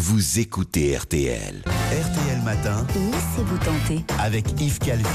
vous écoutez RTL. RTL Matin. Laissez-vous tenter. Avec Yves Calvi.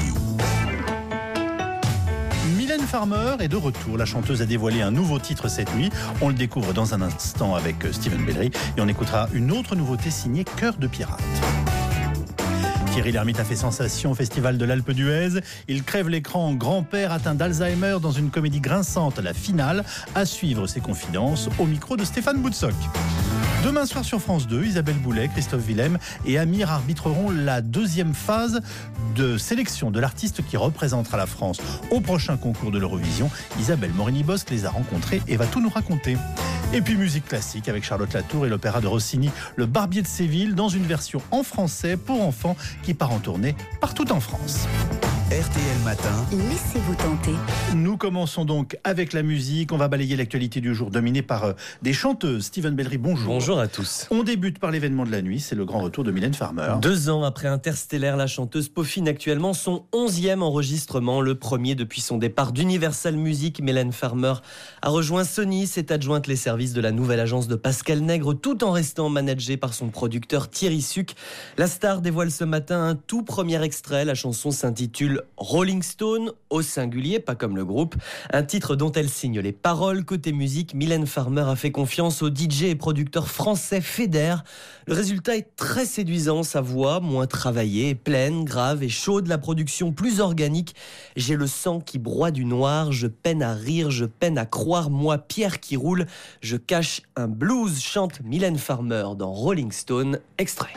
Mylène Farmer est de retour. La chanteuse a dévoilé un nouveau titre cette nuit. On le découvre dans un instant avec Steven Bellery. Et on écoutera une autre nouveauté signée Cœur de pirate. Thierry Lhermitte a fait sensation au Festival de l'Alpe d'Huez. Il crève l'écran en grand-père atteint d'Alzheimer dans une comédie grinçante, La Finale. À suivre ses confidences au micro de Stéphane Boutsock. Demain soir sur France 2, Isabelle Boulet, Christophe Willem et Amir arbitreront la deuxième phase de sélection de l'artiste qui représentera la France au prochain concours de l'Eurovision. Isabelle Morini-Bosc les a rencontrés et va tout nous raconter. Et puis musique classique avec Charlotte Latour et l'opéra de Rossini, Le Barbier de Séville, dans une version en français pour enfants qui part en tournée partout en France. RTL Matin. Laissez-vous tenter. Nous commençons donc avec la musique. On va balayer l'actualité du jour dominée par des chanteuses. Steven Bellery, bonjour. Bonjour à tous. On débute par l'événement de la nuit, c'est le grand retour de Mylène Farmer. 2 ans après Interstellaire, la chanteuse peaufine actuellement son 11e enregistrement, le premier depuis son départ d'Universal Music. Mylène Farmer a rejoint Sony, s'est adjointe les services de la nouvelle agence de Pascal Nègre, tout en restant managée par son producteur Thierry Suc. La star dévoile ce matin un tout premier extrait. La chanson s'intitule Rolling Stone, au singulier, pas comme le groupe. Un titre dont elle signe les paroles. Côté musique, Mylène Farmer a fait confiance au DJ et producteur français Feder. Le résultat est très séduisant. Sa voix, moins travaillée, pleine, grave et chaude. La production plus organique. J'ai le sang qui broie du noir. Je peine à rire, je peine à croire. Moi, pierre qui roule, je cache un blues, chante Mylène Farmer dans Rolling Stone. Extrait.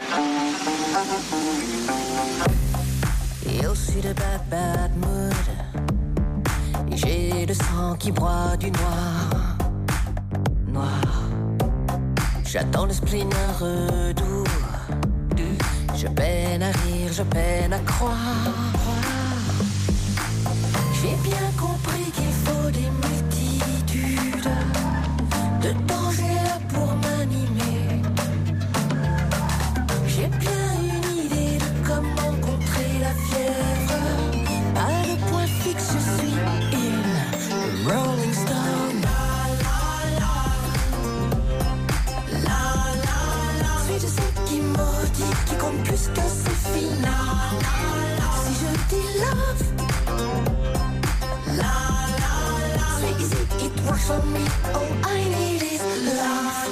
Yo suis de bad mood. J'ai le sang qui broie du noir. J'attends le spleen un redoux. Je peine à rire, je peine à croire. J'ai bien compris qu'il faut des multitudes de dangers là pour m'animer. J'ai bien une idée de comment contrer la fièvre. Pas de point fixe, je suis une Rolling Stone. Suis de ceux qui maudit, qui compte plus que ses filles. Si je dis love, c'est easy, it works for me. All I need is love.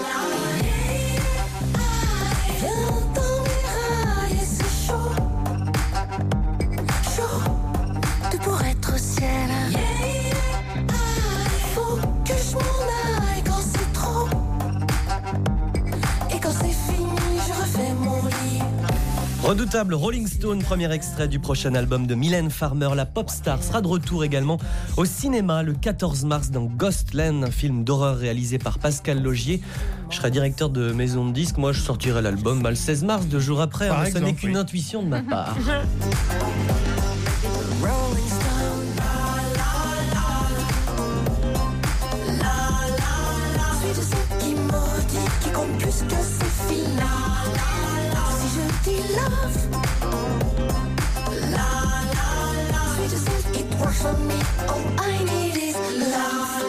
Viens dans mes rails et c'est chaud. Tout pour être au ciel. Faut que je m'en aille quand c'est trop. Et quand c'est fini, je refais mon lit. Redoutable Rolling Stone, premier extrait du prochain album de Mylène Farmer. La pop star sera de retour également au cinéma le 14 mars dans Ghostland, un film d'horreur réalisé par Pascal Laugier. Je serai directeur de maison de disques, moi je sortirai l'album le 16 mars, 2 jours après. Par Ça exemple, n'est qu'une oui. intuition de ma part. Rolling Stone. Suis de ceux qui maudit, qui compte plus que ses filles. Si je dis love, suis de ceux it works for me. All I need is love.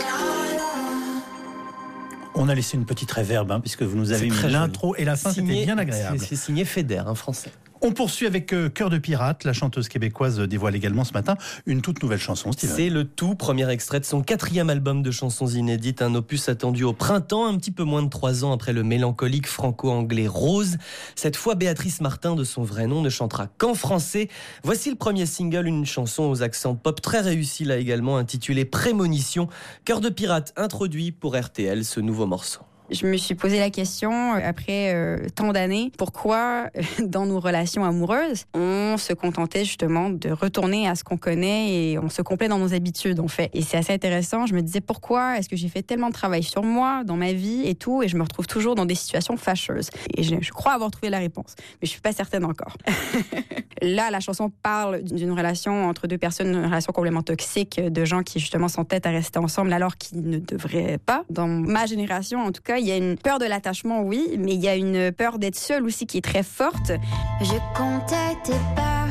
On a laissé une petite réverb, puisque vous nous avez C'est mis très l'intro et la fin, Signé- c'était bien agréable. C'est signé Feder, un français. On poursuit avec Cœur de pirate. La chanteuse québécoise dévoile également ce matin une toute nouvelle chanson, Steven. C'est le tout premier extrait de son 4e album de chansons inédites, un opus attendu au printemps, un petit peu moins de 3 ans après le mélancolique franco-anglais Rose. Cette fois, Béatrice Martin, de son vrai nom, ne chantera qu'en français. Voici le premier single, une chanson aux accents pop très réussie là également, intitulée Prémonition. Cœur de pirate introduit pour RTL ce nouveau morceau. Je me suis posé la question, après tant d'années, pourquoi dans nos relations amoureuses, on se contentait justement de retourner à ce qu'on connaît et on se complaît dans nos habitudes, en fait. Et c'est assez intéressant. Je me disais, pourquoi est-ce que j'ai fait tellement de travail sur moi, dans ma vie et tout, et je me retrouve toujours dans des situations fâcheuses. Et je crois avoir trouvé la réponse, mais je suis pas certaine encore. Là, la chanson parle d'une relation entre deux personnes, une relation complètement toxique, de gens qui justement s'entêtent à rester ensemble alors qu'ils ne devraient pas. Dans ma génération, en tout cas, il y a une peur de l'attachement, oui, mais il y a une peur d'être seul aussi qui est très forte. Je comptais tes pas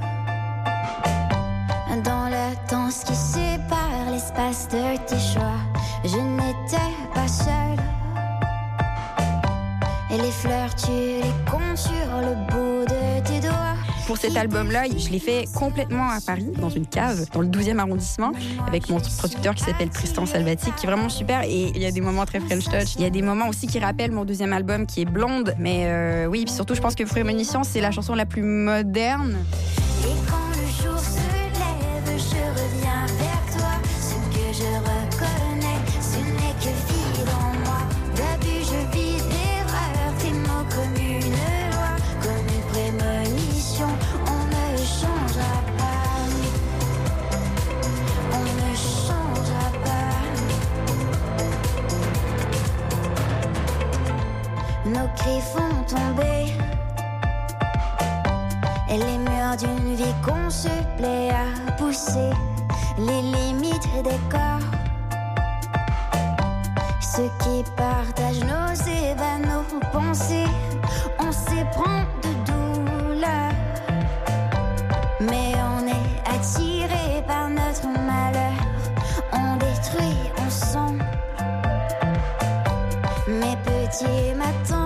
dans la danse qui sépare l'espace de tes choix. Je n'étais pas seule Et les fleurs, tu les comptes sur le bout de tes doigts. Pour cet album-là, je l'ai fait complètement à Paris, dans une cave, dans le 12e arrondissement, avec mon producteur qui s'appelle Tristan Salvati, qui est vraiment super. Et il y a des moments très French Touch. Il y a des moments aussi qui rappellent mon deuxième album, qui est Blonde. Mais oui, puis surtout, je pense que Prémonition, c'est la chanson la plus moderne. Et quand le jour se lève, je reviens vers toi. Ce que je reconnais, ce n'est que vie dans moi. D'abus, je vis d'erreurs, tes mots comme une loi, comme une prémonition. On ne changera pas, on ne changera pas. Nos cris font tomber et les murs d'une vie qu'on se plaît à pousser, les limites des corps. Ceux qui partagent nos ébats, nos pensées, on s'éprend de douleur. Mais on est attiré par notre malheur, on détruit, on sent. Mes petits m'attendent.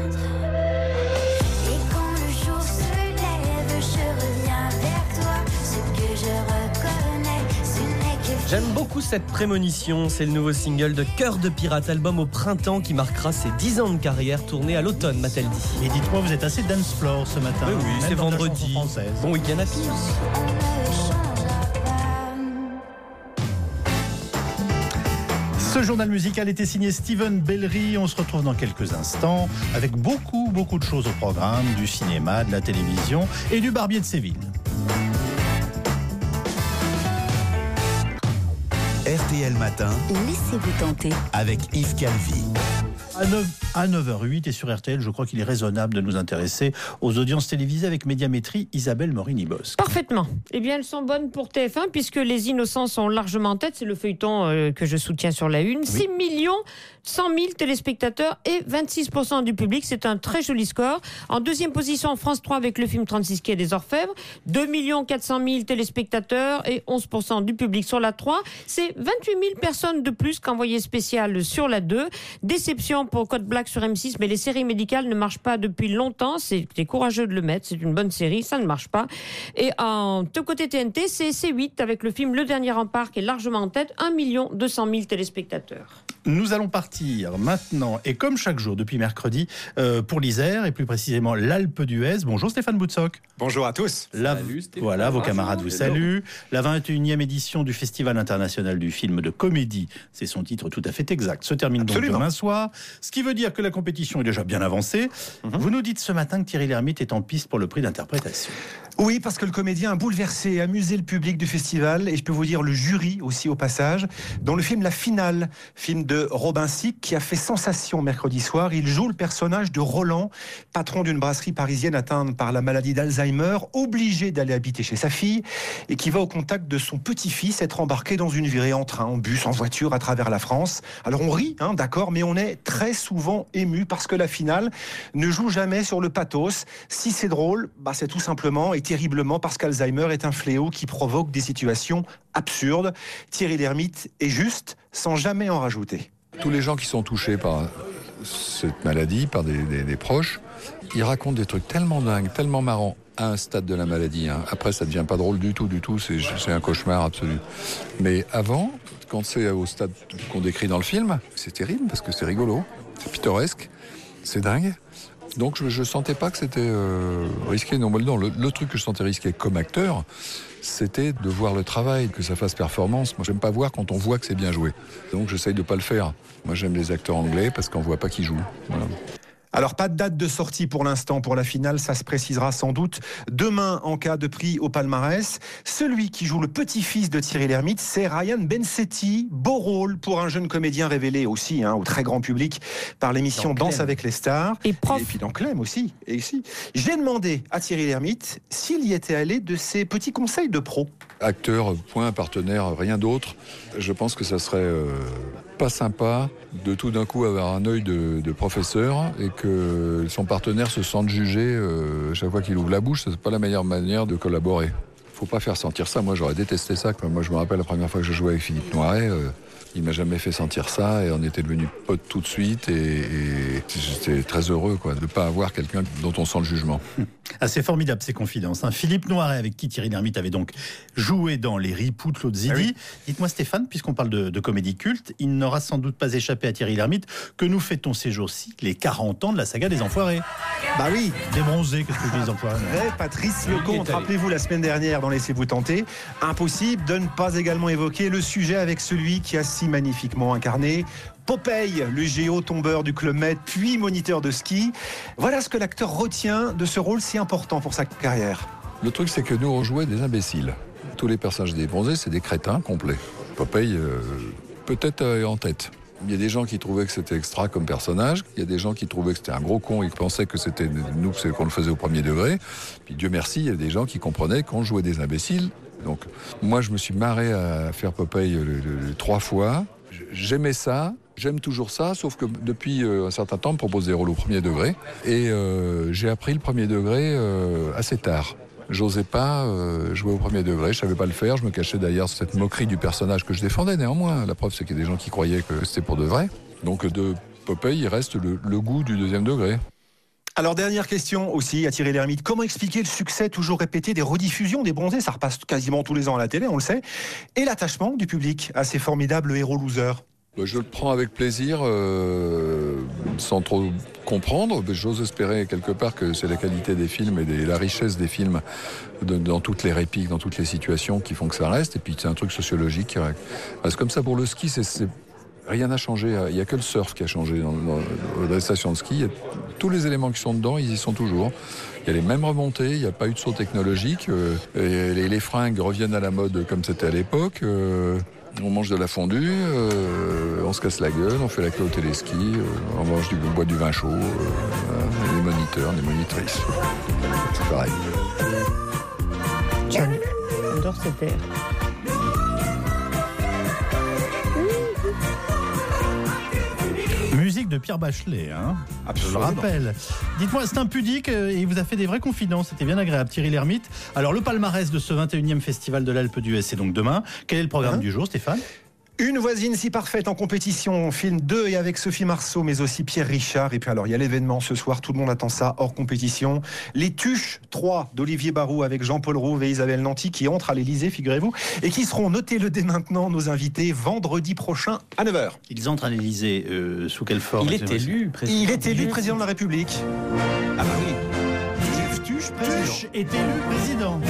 J'aime beaucoup cette prémonition, c'est le nouveau single de Cœur de Pirate, album au printemps qui marquera ses 10 ans de carrière, tourné à l'automne, m'a-t-elle dit. Et dites-moi, vous êtes assez dance floor ce matin. Oui, même c'est dans la vendredi. chanson française. Bon week-end à tous. Ce journal musical était signé Steven Bellery. On se retrouve dans quelques instants avec beaucoup de choses au programme, du cinéma, de la télévision et du Barbier de Séville. RTL Matin, Laissez-vous tenter. avec Yves Calvi. À 9h08 et sur RTL, je crois qu'il est raisonnable de nous intéresser aux audiences télévisées avec Médiamétrie, Isabelle Morini-Bosque. Parfaitement. Eh bien, elles sont bonnes pour TF1 puisque Les Innocents sont largement en tête. C'est le feuilleton que je soutiens sur la une. 6 100 000 téléspectateurs et 26% du public. C'est un très joli score. En deuxième position, France 3 avec le film 36 quai des Orfèvres. 2 400 000 téléspectateurs et 11% du public sur la 3. C'est 28 000 personnes de plus qu'envoyé spécial sur la 2. Déception pour Code Black sur M6, mais les séries médicales ne marchent pas depuis longtemps. C'était courageux de le mettre. C'est une bonne série. Ça ne marche pas. Et de côté TNT, c'est C8 avec le film Le Dernier Rempart qui est largement en tête. 1 200 000 téléspectateurs. Nous allons partir maintenant, et comme chaque jour depuis mercredi, pour l'Isère, et plus précisément l'Alpe d'Huez. Bonjour Stéphane Boutsock. Bonjour à tous. Salut Stéphane. Voilà, vos camarades vous saluent. La 21e édition du Festival international du film de comédie, c'est son titre tout à fait exact, se termine donc demain soir. Ce qui veut dire que la compétition est déjà bien avancée. Vous nous dites ce matin que Thierry Lhermitte est en piste pour le prix d'interprétation. Oui, parce que le comédien a bouleversé et amusé le public du festival, et je peux vous dire le jury aussi au passage, dans le film La Finale, film de Robin Sick, qui a fait sensation mercredi soir. Il joue le personnage de Roland, patron d'une brasserie parisienne atteinte par la maladie d'Alzheimer, obligé d'aller habiter chez sa fille, et qui va au contact de son petit-fils être embarqué dans une virée en train, en bus, en voiture, à travers la France. Alors on rit, d'accord, mais on est très souvent ému, parce que La Finale ne joue jamais sur le pathos. Si c'est drôle, c'est tout simplement et terriblement parce qu'Alzheimer est un fléau qui provoque des situations absurdes. Thierry Lhermitte est juste, sans jamais en rajouter. Tous les gens qui sont touchés par cette maladie, par des proches, ils racontent des trucs tellement dingues, tellement marrants à un stade de la maladie. Après, ça devient pas drôle du tout, c'est un cauchemar absolu. Mais avant, quand c'est au stade qu'on décrit dans le film, c'est terrible parce que c'est rigolo, c'est pittoresque, c'est dingue. Donc je sentais pas que c'était risqué. Non, le truc que je sentais risqué comme acteur, c'était de voir le travail, que ça fasse performance. Moi, j'aime pas voir quand on voit que c'est bien joué. Donc j'essaye de pas le faire. Moi, j'aime les acteurs anglais parce qu'on voit pas qui joue. Voilà. Alors, pas de date de sortie pour l'instant pour La Finale, ça se précisera sans doute demain en cas de prix au palmarès. Celui qui joue le petit-fils de Thierry Lhermitte, c'est Ryan Bensetti. Beau rôle pour un jeune comédien révélé aussi au très grand public par l'émission Danse avec les stars. Et puis dans Clem aussi. Et ici, j'ai demandé à Thierry Lhermitte s'il y était allé de ses petits conseils de pro. Acteur, point, partenaire, rien d'autre. Je pense que ça serait pas sympa de tout d'un coup avoir un œil de professeur et que son partenaire se sente jugé chaque fois qu'il ouvre la bouche. C'est pas la meilleure manière de collaborer. Faut pas faire sentir ça. Moi, j'aurais détesté ça. Moi, je me rappelle la première fois que je jouais avec Philippe Noiret. Il m'a jamais fait sentir ça et on était devenus potes tout de suite et j'étais très heureux quoi, de ne pas avoir quelqu'un dont on sent le jugement. Ah, c'est formidable ces confidences. Hein. Philippe Noiret, avec qui Thierry Lhermitte avait donc joué dans Les Ripoux de Claude Zidi. Ah oui. Dites-moi Stéphane, puisqu'on parle de comédie culte, il n'aura sans doute pas échappé à Thierry Lhermitte que nous fêtons ces jours-ci les 40 ans de la saga des Enfoirés. Bah oui. Des bronzés, qu'est-ce que je dis les Enfoirés? Patrice Lecomte, rappelez-vous la semaine dernière dans Laissez-vous tenter, impossible de ne pas également évoquer le sujet avec celui qui a si magnifiquement incarné Popeye, le géo tombeur du Club Med, puis moniteur de ski. Voilà ce que l'acteur retient de ce rôle si important pour sa carrière. Le truc, c'est que nous, on jouait des imbéciles. Tous les personnages des bronzés, c'est des crétins complets. Popeye, peut-être en tête. Il y a des gens qui trouvaient que c'était extra comme personnage. Il y a des gens qui trouvaient que c'était un gros con et qui pensaient que c'était nous, qu'on le faisait au premier degré. Puis Dieu merci, il y a des gens qui comprenaient qu'on jouait des imbéciles. Donc moi, je me suis marré à faire Popeye 3 fois. J'aimais ça. J'aime toujours ça, sauf que depuis un certain temps, on me propose des rôles au premier degré. Et j'ai appris le premier degré assez tard. J'osais pas jouer au premier degré, je savais pas le faire. Je me cachais derrière cette moquerie du personnage que je défendais néanmoins. La preuve, c'est qu'il y a des gens qui croyaient que c'était pour de vrai. Donc de Popeye, il reste le goût du deuxième degré. Alors, dernière question aussi à Thierry Lhermitte. Comment expliquer le succès toujours répété des rediffusions des bronzés? Ça repasse quasiment tous les ans à la télé, on le sait. Et l'attachement du public à ces formidables héros losers. Je le prends avec plaisir, sans trop comprendre. J'ose espérer quelque part que c'est la qualité des films et la richesse des films dans toutes les répliques, dans toutes les situations qui font que ça reste. Et puis c'est un truc sociologique. C'est comme ça pour le ski, rien n'a changé. Il n'y a que le surf qui a changé dans les stations de ski. Tous les éléments qui sont dedans, ils y sont toujours. Il y a les mêmes remontées, il n'y a pas eu de saut technologique. Les fringues reviennent à la mode comme c'était à l'époque. On mange de la fondue, on se casse la gueule, on fait la queue au téléski, on boit du vin chaud, les moniteurs, les monitrices. C'est pareil. J'adore cette air. Musique de Pierre Bachelet, hein. Je le rappelle. Dites-moi, c'est impudique et il vous a fait des vraies confidences. C'était bien agréable, Thierry Lhermitte. Alors, le palmarès de ce 21e festival de l'Alpe d'Huez, c'est donc demain. Quel est le programme du jour, Stéphane ? Une voisine si parfaite en compétition, film 2 et avec Sophie Marceau, mais aussi Pierre Richard. Et puis alors, il y a l'événement ce soir, tout le monde attend ça, hors compétition. Les Tuches 3 d'Olivier Barou avec Jean-Paul Rouve et Isabelle Nanty qui entrent à l'Élysée, figurez-vous, et qui seront, notez-le dès maintenant, nos invités vendredi prochain à 9h. Ils entrent à l'Élysée sous quelle forme? Il est élu président. Il est élu président de la République. Ah bah oui. Jeff Tuche, président. Tuche est élu président.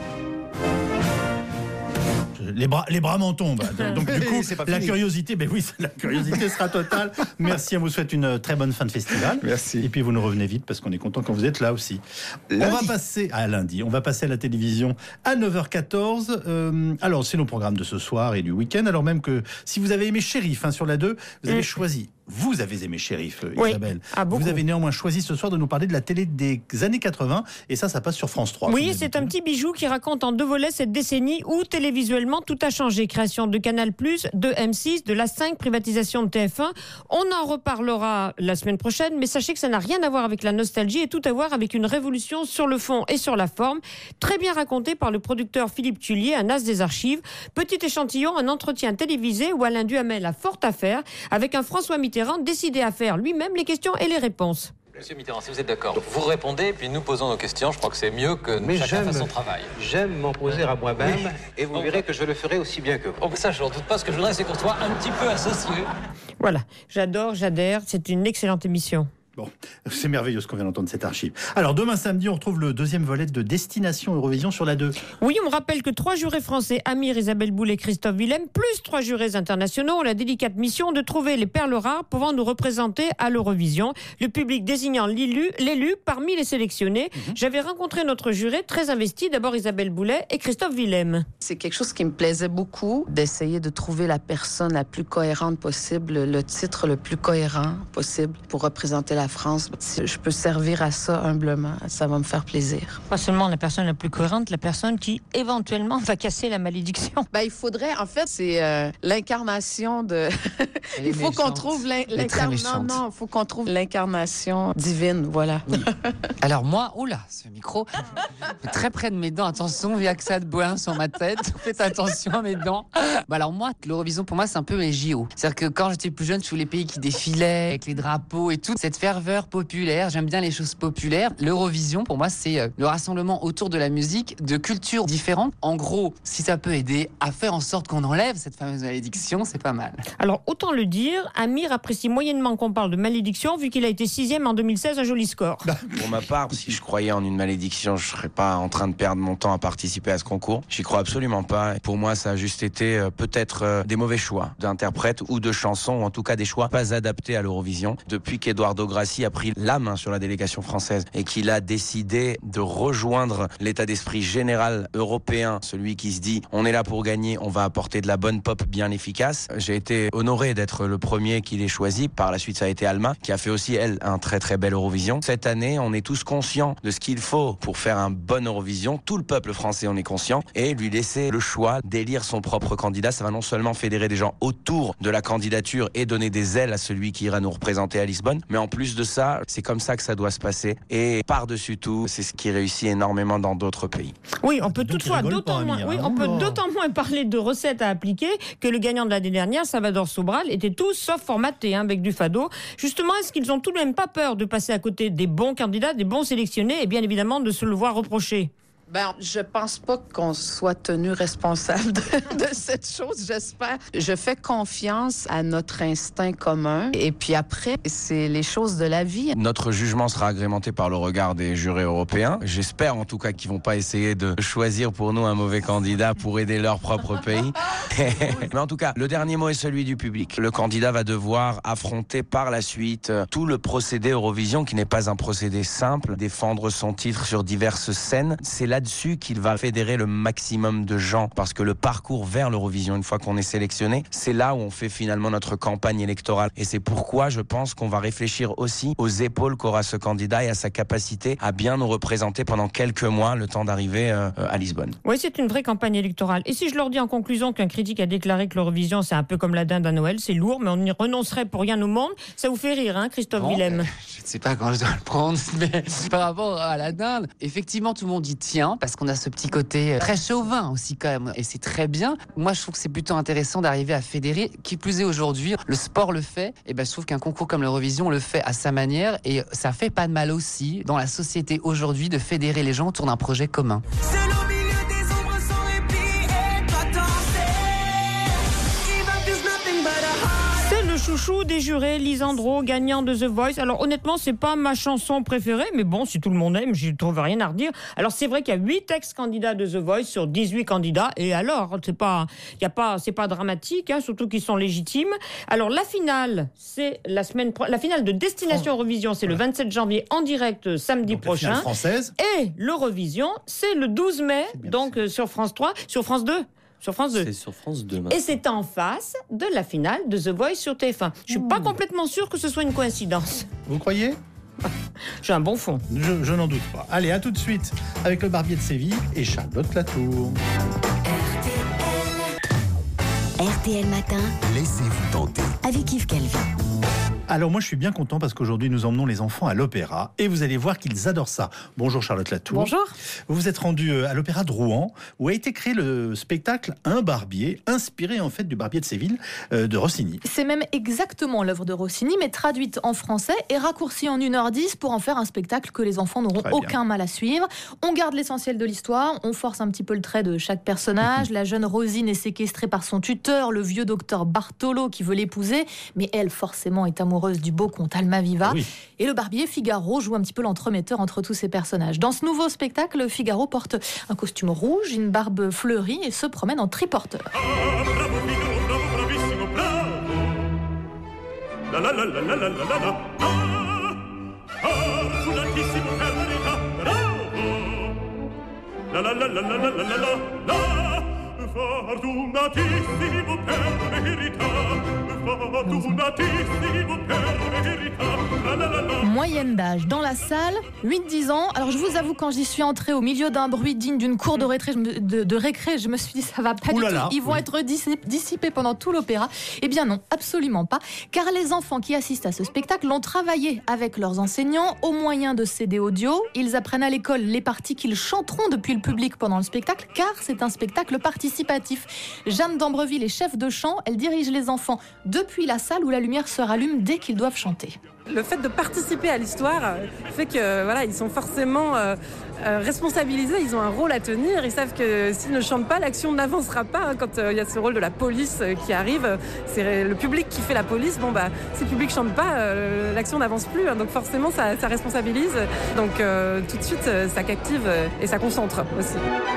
Les bras m'en tombent. Donc du coup, la curiosité, la curiosité sera totale. Merci, on vous souhaite une très bonne fin de festival. Merci. Et puis vous nous revenez vite parce qu'on est content quand vous êtes là aussi. Lundi. On va passer à lundi. On va passer à la télévision à 9h14. Alors c'est nos programmes de ce soir et du week-end. Alors même que si vous avez aimé Shérif sur la 2, vous avez choisi. Vous avez aimé Shérif, Isabelle. Vous avez néanmoins choisi ce soir de nous parler de la télé des années 80 et ça passe sur France 3. Oui, c'est un petit bijou qui raconte en 2 volets cette décennie où télévisuellement tout a changé. Création de Canal+, de M6, de la 5, privatisation de TF1. On en reparlera la semaine prochaine, mais sachez que ça n'a rien à voir avec la nostalgie et tout à voir avec une révolution sur le fond et sur la forme. Très bien raconté par le producteur Philippe Tullier, un as des archives. Petit échantillon, un entretien télévisé où Alain Duhamel a fort à faire avec un François Mitterrand décidé à faire lui-même les questions et les réponses. Monsieur Mitterrand, si vous êtes d'accord, vous répondez, puis nous posons nos questions. Je crois que c'est mieux que chacun fasse son travail. J'aime m'en poser à moi-même, et vous verrez que je le ferai aussi bien que vous. Oh, ça, je n'en doute pas. Ce que je voudrais, c'est qu'on soit un petit peu associés. Voilà, j'adhère, c'est une excellente émission. Bon, c'est merveilleux ce qu'on vient d'entendre, cette archive. Alors, demain samedi, on retrouve le deuxième volet de Destination Eurovision sur la 2. Oui, on rappelle que 3 jurés français, Amir, Isabelle Boulay, Christophe Willem, plus 3 jurés internationaux, ont la délicate mission de trouver les perles rares pouvant nous représenter à l'Eurovision. Le public désignant l'élu parmi les sélectionnés. J'avais rencontré notre juré très investi, d'abord Isabelle Boulay et Christophe Willem. C'est quelque chose qui me plaisait beaucoup, d'essayer de trouver la personne la plus cohérente possible, le titre le plus cohérent possible pour représenter la la France. Si je peux servir à ça humblement, ça va me faire plaisir. Pas seulement la personne la plus cohérente, la personne qui éventuellement va casser la malédiction. Ben, il faudrait, en fait, c'est l'incarnation de... Il faut qu'on trouve il faut qu'on trouve l'incarnation divine, voilà. Oui. Alors moi, oula, ce micro, très près de mes dents. Attention, il y a que ça de boin sur ma tête. Faites attention à mes dents. Bah alors moi, l'Eurovision pour moi, c'est un peu les JO. C'est-à-dire que quand j'étais plus jeune, je voulais les pays qui défilaient avec les drapeaux et tout. Cette ferveur populaire, j'aime bien les choses populaires. L'Eurovision, pour moi, c'est le rassemblement autour de la musique, de cultures différentes. En gros, si ça peut aider à faire en sorte qu'on enlève cette fameuse malédiction, c'est pas mal. Alors, autant le dire, Amir apprécie moyennement qu'on parle de malédiction, vu qu'il a été 6e en 2016, un joli score. Pour ma part, si je croyais en une malédiction, je serais pas en train de perdre mon temps à participer à ce concours. J'y crois absolument pas. Pour moi, ça a juste été peut-être des mauvais choix d'interprètes ou de chansons, ou en tout cas des choix pas adaptés à l'Eurovision. Depuis qu'Edoardo Grassi a pris la main sur la délégation française et qu'il a décidé de rejoindre l'état d'esprit général européen, celui qui se dit on est là pour gagner, on va apporter de la bonne pop bien efficace. J'ai été honoré d'être le premier qu'il ait choisi. Par la suite, ça a été Alma, qui a fait aussi, elle, un très très bel Eurovision. Cette année, on est tous conscients de ce qu'il faut pour faire un bon Eurovision. Tout le peuple français en est conscient. Et lui laisser le choix d'élire son propre candidat, ça va non seulement fédérer des gens autour de la candidature et donner des ailes à celui qui ira nous représenter à Lisbonne, mais en plus de ça, c'est comme ça que ça doit se passer. Et par-dessus tout, c'est ce qui réussit énormément dans d'autres pays. Oui, on peut toutefois d'autant moins parler de recettes à appliquer que le gagnant de l'année dernière, Salvador Sobral, était tout sauf formaté avec du fado. Justement, est-ce qu'ils ont tout de même pas peur de passer à côté des bons candidats, des bons sélectionnés et bien évidemment de se le voir reprocher? Ben, je pense pas qu'on soit tenu responsable de cette chose, j'espère. Je fais confiance à notre instinct commun. Et puis après, c'est les choses de la vie. Notre jugement sera agrémenté par le regard des jurés européens. J'espère en tout cas qu'ils vont pas essayer de choisir pour nous un mauvais candidat pour aider leur propre pays. Mais en tout cas, le dernier mot est celui du public. Le candidat va devoir affronter par la suite tout le procédé Eurovision, qui n'est pas un procédé simple. Défendre son titre sur diverses scènes, c'est là-dessus qu'il va fédérer le maximum de gens, parce que le parcours vers l'Eurovision, une fois qu'on est sélectionné, c'est là où on fait finalement notre campagne électorale. Et c'est pourquoi je pense qu'on va réfléchir aussi aux épaules qu'aura ce candidat et à sa capacité à bien nous représenter pendant quelques mois, le temps d'arriver à Lisbonne. Oui, c'est une vraie campagne électorale. Et si je leur dis en conclusion qu'un critique a déclaré que l'Eurovision, c'est un peu comme la dinde à Noël, c'est lourd, mais on y renoncerait pour rien au monde, ça vous fait rire, hein, Christophe Willem? Je ne sais pas quand je dois le prendre, mais par rapport à la dinde, effectivement, tout le monde y tient, parce qu'on a ce petit côté très chauvin aussi quand même, et c'est très bien. Moi, je trouve que c'est plutôt intéressant d'arriver à fédérer. Qui plus est aujourd'hui, le sport le fait, et ben je trouve qu'un concours comme l'Eurovision le fait à sa manière, et ça fait pas de mal aussi dans la société aujourd'hui de fédérer les gens autour d'un projet commun. Chouchou des jurés, Lisandro, gagnant de The Voice. Alors honnêtement, c'est pas ma chanson préférée, mais bon, si tout le monde aime, je trouve rien à redire. Alors c'est vrai qu'il y a 8 ex-candidats de The Voice sur 18 candidats, et alors, c'est pas dramatique, hein, surtout qu'ils sont légitimes. Alors la finale, c'est la finale de Destination Eurovision, c'est le 27 janvier en direct samedi prochain. La finale française. Et l'Eurovision, c'est le 12 mai, donc sur France 3, sur France 2. Sur France 2. C'est sur France 2. Et c'est en face de la finale de The Voice sur TF1. Je suis pas complètement sûr que ce soit une coïncidence. Vous croyez? J'ai un bon fond. Je n'en doute pas. Allez, à tout de suite avec le Barbier de Séville et Charlotte Latour. RTL Matin. Laissez-vous tenter. Avec Yves Calvi. Alors moi je suis bien content parce qu'aujourd'hui nous emmenons les enfants à l'opéra et vous allez voir qu'ils adorent ça. Bonjour Charlotte Latour. Bonjour. Vous vous êtes rendue à l'opéra de Rouen où a été créé le spectacle Un Barbier, inspiré en fait du Barbier de Séville de Rossini. C'est même exactement l'œuvre de Rossini mais traduite en français et raccourcie en 1h10 pour en faire un spectacle que les enfants n'auront aucun mal à suivre. On garde l'essentiel de l'histoire, on force un petit peu le trait de chaque personnage. La jeune Rosine est séquestrée par son tuteur, le vieux docteur Bartolo qui veut l'épouser, mais elle forcément est amoureuse du beau comte Almaviva. Oui. Et le barbier Figaro joue un petit peu l'entremetteur entre tous ces personnages. Dans ce nouveau spectacle, Figaro porte un costume rouge, une barbe fleurie et se promène en triporteur. Fortunatissimo per verità, fortunatissimo per verità. Moyenne d'âge dans la salle, 8-10 ans. Alors je vous avoue, quand j'y suis entrée au milieu d'un bruit digne d'une cour de récré, je me suis dit ça va pas du tout. Ils vont être dissipés pendant tout l'opéra. Eh bien non, absolument pas. Car les enfants qui assistent à ce spectacle ont travaillé avec leurs enseignants au moyen de CD audio. Ils apprennent à l'école les parties qu'ils chanteront depuis le public pendant le spectacle, car c'est un spectacle participatif. Jeanne d'Ambreville est chef de chant. Elle dirige les enfants depuis la salle où la lumière se rallume dès qu'ils doivent chanter. Le fait de participer à l'histoire fait que voilà, ils sont forcément responsabilisés, ils ont un rôle à tenir, ils savent que s'ils ne chantent pas, l'action n'avancera pas. Quand il y a ce rôle de la police qui arrive, c'est le public qui fait la police. Si le public ne chante pas, l'action n'avance plus. Donc forcément, ça responsabilise. Donc tout de suite, ça captive et ça concentre aussi.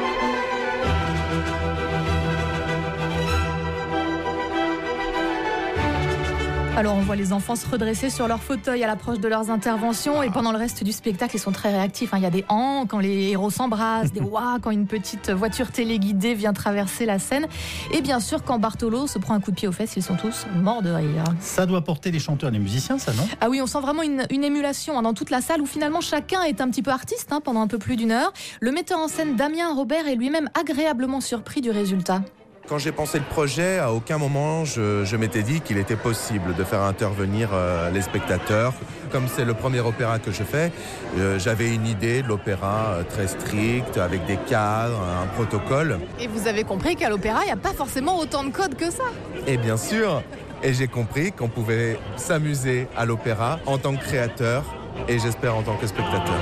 Alors on voit les enfants se redresser sur leur fauteuil à l'approche de leurs interventions et pendant le reste du spectacle ils sont très réactifs. Il y a des han quand les héros s'embrassent, des ouah quand une petite voiture téléguidée vient traverser la scène et bien sûr quand Bartolo se prend un coup de pied aux fesses, ils sont tous morts de rire. Ça doit porter les chanteurs et les musiciens, ça, non ? Ah oui, on sent vraiment une émulation dans toute la salle où finalement chacun est un petit peu artiste pendant un peu plus d'une heure. Le metteur en scène Damien Robert est lui-même agréablement surpris du résultat. Quand j'ai pensé le projet, à aucun moment je m'étais dit qu'il était possible de faire intervenir les spectateurs. Comme c'est le premier opéra que je fais, j'avais une idée de l'opéra très stricte, avec des cadres, un protocole. Et vous avez compris qu'à l'opéra, il n'y a pas forcément autant de codes que ça. Et bien sûr, et j'ai compris qu'on pouvait s'amuser à l'opéra en tant que créateur et j'espère en tant que spectateur.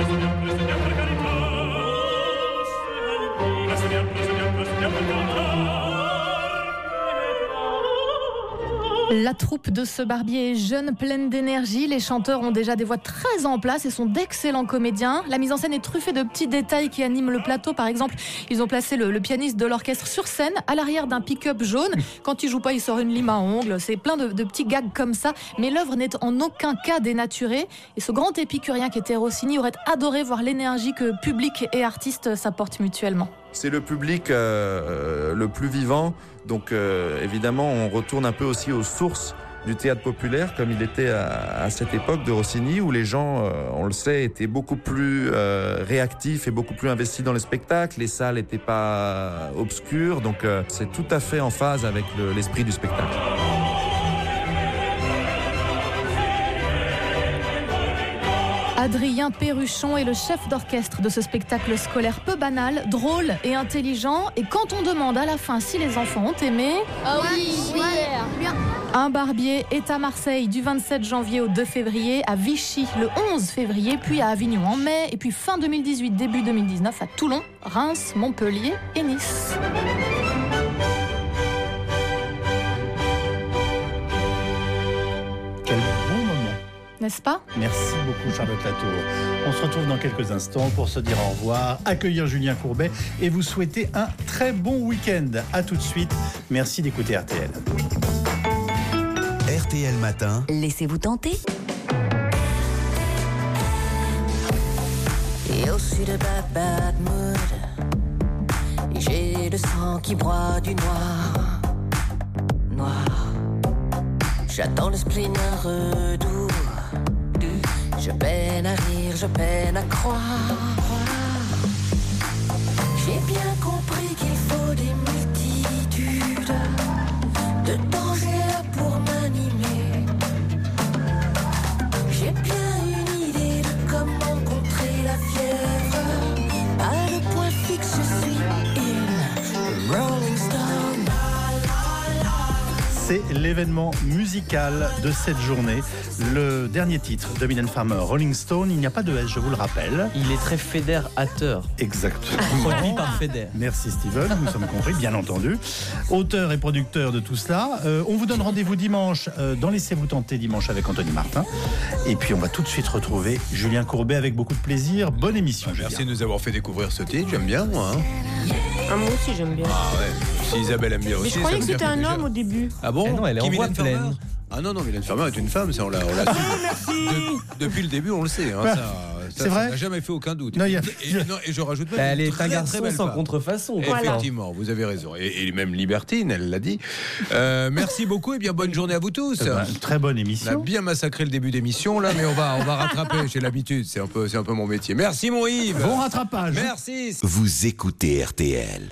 La troupe de ce Barbier est jeune, pleine d'énergie. Les chanteurs ont déjà des voix très en place et sont d'excellents comédiens. La mise en scène est truffée de petits détails qui animent le plateau. Par exemple, ils ont placé le pianiste de l'orchestre sur scène, à l'arrière d'un pick-up jaune. Quand il joue pas, il sort une lime à ongles. C'est plein de petits gags comme ça. Mais l'œuvre n'est en aucun cas dénaturée. Et ce grand épicurien qui était Rossini aurait adoré voir l'énergie que public et artistes s'apportent mutuellement. C'est le public le plus vivant, donc évidemment on retourne un peu aussi aux sources du théâtre populaire comme il était à cette époque de Rossini où les gens, on le sait, étaient beaucoup plus réactifs et beaucoup plus investis dans les spectacles, les salles n'étaient pas obscures, donc c'est tout à fait en phase avec l'esprit du spectacle. Adrien Perruchon est le chef d'orchestre de ce spectacle scolaire peu banal, drôle et intelligent. Et quand on demande à la fin si les enfants ont aimé... Ah oui, bien. Un Barbier est à Marseille du 27 janvier au 2 février, à Vichy le 11 février, puis à Avignon en mai, et puis fin 2018, début 2019 à Toulon, Reims, Montpellier et Nice. N'est-ce pas ? Merci beaucoup Charlotte Latour. On se retrouve dans quelques instants pour se dire au revoir, accueillir Julien Courbet et vous souhaiter un très bon week-end. A tout de suite. Merci d'écouter RTL. RTL Matin. Laissez-vous tenter. Et aussi de bad mood. J'ai le sang qui broie du noir. J'attends le spleen un redoux. Je peine à rire, je peine à croire. J'ai bien compris qu'il faut des multitudes de dangers là pour m'animer. J'ai bien une idée de comment contrer la fièvre. À le point fixe, je suis une Rolling Stone. C'est l'événement musical de cette journée. Le dernier titre de Mylène Farmer, Rolling Stone, il n'y a pas de S, je vous le rappelle. Il est très fédérateur. Exactement. Produit par Fédère. Merci Steven, nous sommes compris, bien entendu. Auteur et producteur de tout cela. On vous donne rendez-vous dimanche dans Laissez-vous tenter, dimanche avec Anthony Martin. Et puis on va tout de suite retrouver Julien Courbet avec beaucoup de plaisir. Bonne émission, Julien. Merci de nous avoir fait découvrir ce titre, j'aime bien moi. Moi aussi j'aime bien. Ah ouais, si Isabelle aime bien aussi. Mais je croyais que c'était un homme au début. Ah bon? Non, elle est en voix pleine. Ah non, Mylène Farmer est une femme, ça on l'a su. Depuis le début, on le sait. Hein, C'est vrai ? Ça n'a jamais fait aucun doute. Non, et je rajoute même Elle une est un très, garçon très belle sans femme. contrefaçon. Effectivement, vous avez raison. Et même libertine, elle l'a dit. Merci beaucoup et bien bonne journée à vous tous. Très bonne émission. On a bien massacré le début d'émission là, mais on va rattraper. J'ai l'habitude, c'est un peu mon métier. Merci mon Yves. Bon rattrapage. Merci. Vous écoutez RTL.